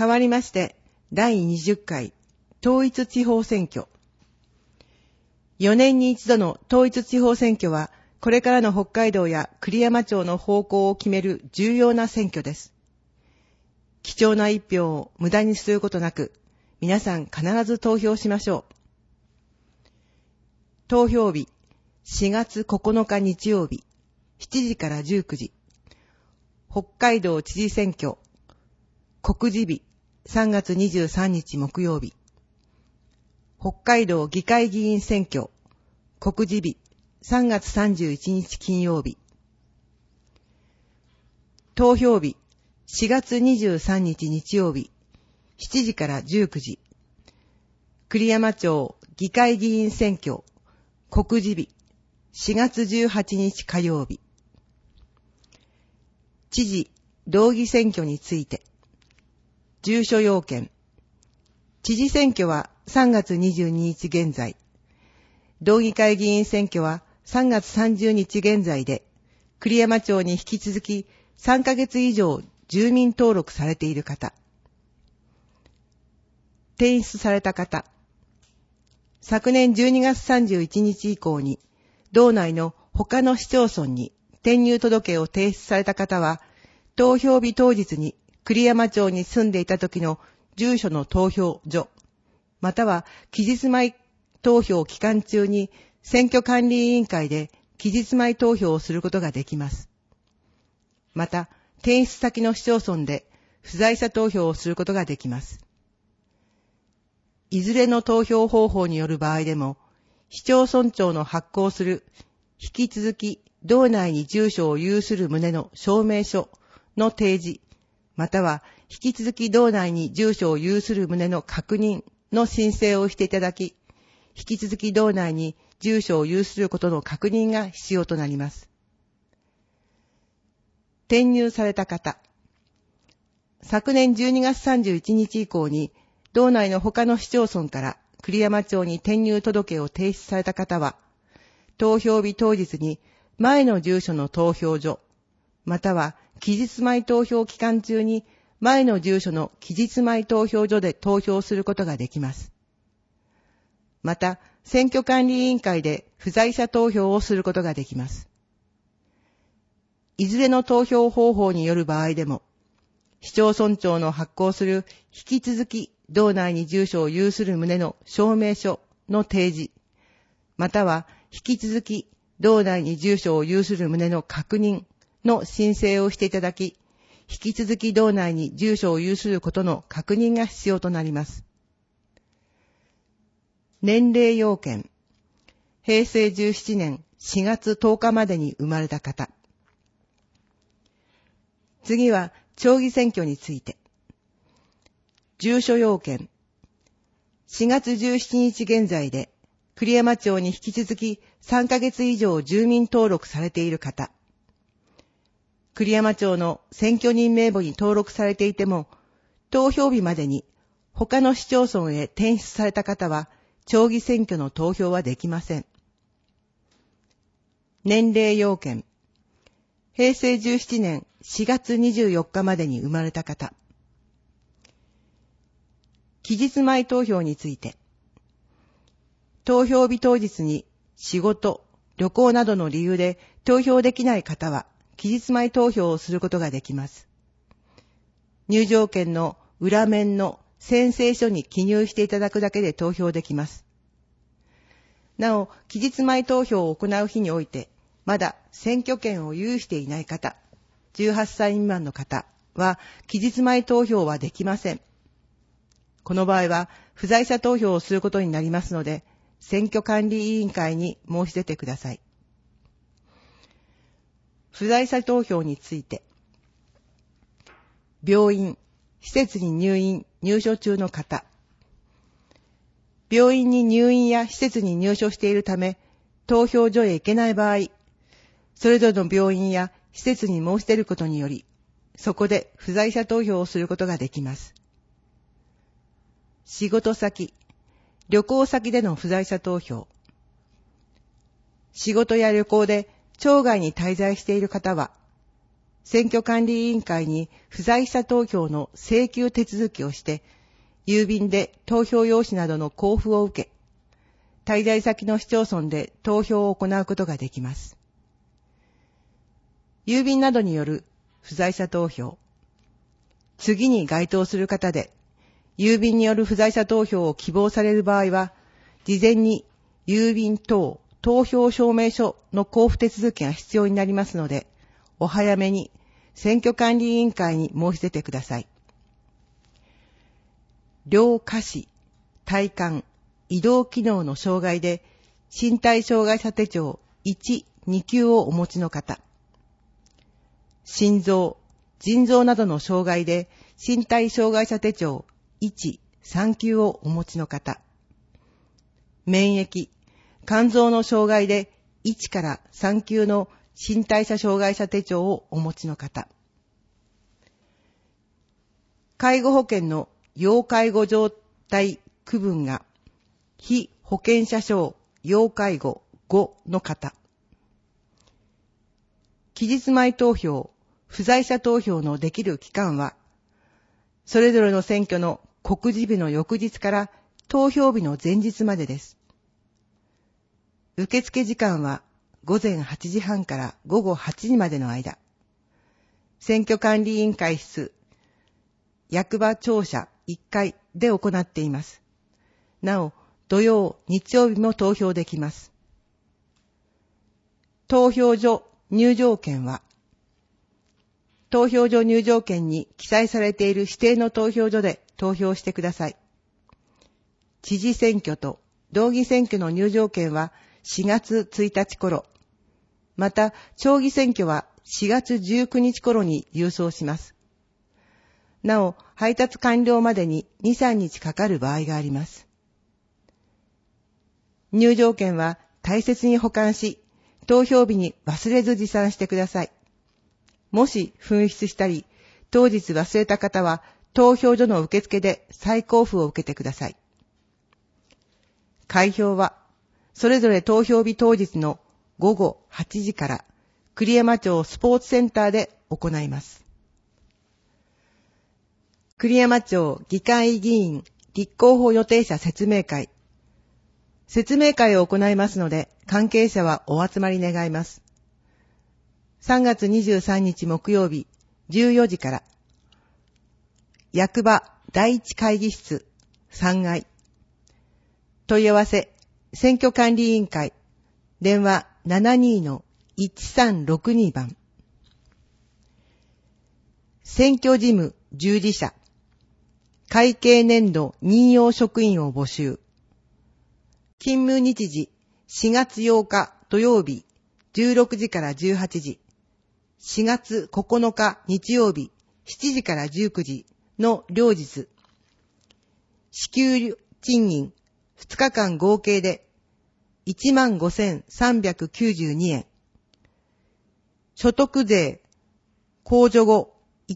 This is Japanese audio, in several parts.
代わりまして、第20回統一地方選挙。4年に一度の統一地方選挙は、これからの北海道や栗山町の方向を決める重要な選挙です。貴重な一票を無駄にすることなく、皆さん必ず投票しましょう。投票日、4月9日日曜日、7時から19時。北海道知事選挙、告示日、3月23日木曜日。北海道議会議員選挙、告示日、3月31日金曜日。投票日、4月23日日曜日、7時から19時。栗山町議会議員選挙、告示日、4月18日火曜日。知事、道議選挙について。住所要件。知事選挙は3月22日現在。道議会議員選挙は3月30日現在で、栗山町に引き続き3ヶ月以上住民登録されている方。転出された方。昨年12月31日以降に、道内の他の市町村に転入届を提出された方は、投票日当日に栗山町に住んでいた時の住所の投票所、または期日前投票期間中に選挙管理委員会で期日前投票をすることができます。また、転出先の市町村で不在者投票をすることができます。いずれの投票方法による場合でも、市町村長の発行する引き続き道内に住所を有する旨の証明書の提示、または引き続き道内に住所を有する旨の確認の申請をしていただき、引き続き道内に住所を有することの確認が必要となります。転入された方。昨年12月31日以降に、道内の他の市町村から栗山町に転入届を提出された方は、投票日当日に前の住所の投票所、または期日前投票期間中に前の住所の期日前投票所で投票することができます。また、選挙管理委員会で不在者投票をすることができます。いずれの投票方法による場合でも、市町村長の発行する引き続き道内に住所を有する旨の証明書の提示、または引き続き道内に住所を有する旨の確認の申請をしていただき、引き続き道内に住所を有することの確認が必要となります。年齢要件。平成17年4月10日までに生まれた方。次は、町議選挙について。住所要件。4月17日現在で、栗山町に引き続き3ヶ月以上住民登録されている方。栗山町の選挙人名簿に登録されていても、投票日までに他の市町村へ転出された方は、町議選挙の投票はできません。年齢要件。平成17年4月24日までに生まれた方。期日前投票について。投票日当日に仕事、旅行などの理由で投票できない方は、期日前投票をすることができます。入場券の裏面の宣誓書に記入していただくだけで投票できます。なお、期日前投票を行う日において、まだ選挙権を有していない方、18歳未満の方は、期日前投票はできません。この場合は、不在者投票をすることになりますので、選挙管理委員会に申し出てください。不在者投票について、病院、施設に入所中の方、病院に入院や施設に入所しているため、投票所へ行けない場合、それぞれの病院や施設に申し出ることにより、そこで不在者投票をすることができます。仕事先、旅行先での不在者投票。仕事や旅行で町外に滞在している方は、 選挙管理委員会に不在者投票の請求手続きをして、郵便で投票用紙などの交付を受け、滞在先の市町村で投票を行うことができます。郵便などによる不在者投票。次に該当する方で、郵便による不在者投票を希望される場合は、事前に郵便等投票証明書の交付手続きが必要になりますので、お早めに選挙管理委員会に申し出てください。両下肢、体幹、移動機能の障害で身体障害者手帳1、2級をお持ちの方。心臓、腎臓などの障害で身体障害者手帳1、3級をお持ちの方。免疫、肝臓の障害で1から3級の身体者障害者手帳をお持ちの方。介護保険の要介護状態区分が被保険者証要介護5の方。期日前投票、不在者投票のできる期間は、それぞれの選挙の告示日の翌日から投票日の前日までです。受付時間は午前8時半から午後8時までの間。選挙管理委員会室、役場庁舎1階で行っています。なお、土曜、日曜日も投票できます。投票所入場券は、投票所入場券に記載されている指定の投票所で投票してください。知事選挙と道議選挙の入場券は4月1日頃、また町議選挙は4月19日頃に郵送します。なお、配達完了までに2、3日かかる場合があります。入場券は大切に保管し、投票日に忘れず持参してください。もし紛失したり、当日忘れた方は投票所の受付で再交付を受けてください。開票は、それぞれ投票日当日の午後8時から栗山町スポーツセンターで行います。栗山町議会議員立候補予定者説明会。説明会を行いますので、関係者はお集まり願います。3月23日木曜日14時から、役場第一会議室3階。問い合わせ、選挙管理委員会、電話 72-1362 番。選挙事務従事者、会計年度任用職員を募集。勤務日時4月8日土曜日16時から18時、4月9日日曜日7時から19時の両日。支給賃金2日間合計で 15,392 円。所得税控除後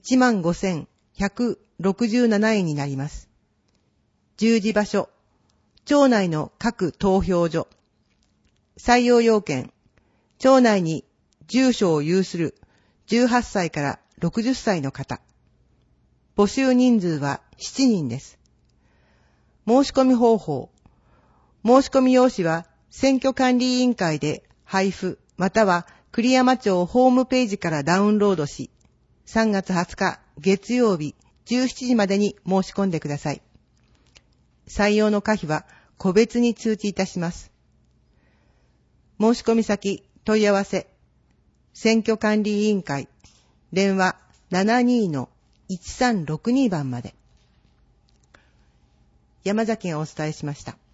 15,167 円になります。従事場所、町内の各投票所。採用要件、町内に住所を有する18歳から60歳の方。募集人数は7人です。申し込み方法。申し込み用紙は選挙管理委員会で配布または栗山町ホームページからダウンロードし、3月20日月曜日17時までに申し込んでください。採用の可否は個別に通知いたします。申し込み先問い合わせ、選挙管理委員会、電話 72-1362 番まで。山崎がお伝えしました。